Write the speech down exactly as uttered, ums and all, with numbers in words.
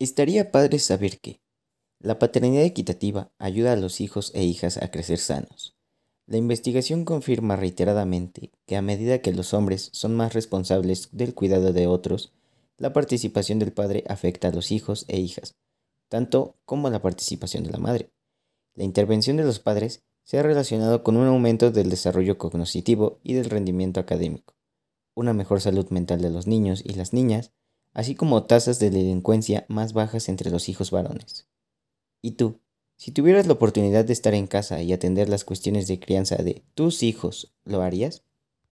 Estaría padre saber que la paternidad equitativa ayuda a los hijos e hijas a crecer sanos. La investigación confirma reiteradamente que a medida que los hombres son más responsables del cuidado de otros, la participación del padre afecta a los hijos e hijas, tanto como la participación de la madre. La intervención de los padres se ha relacionado con un aumento del desarrollo cognitivo y del rendimiento académico, una mejor salud mental de los niños y las niñas, así como tasas de delincuencia más bajas entre los hijos varones. ¿Y tú? Si tuvieras la oportunidad de estar en casa y atender las cuestiones de crianza de tus hijos, ¿lo harías?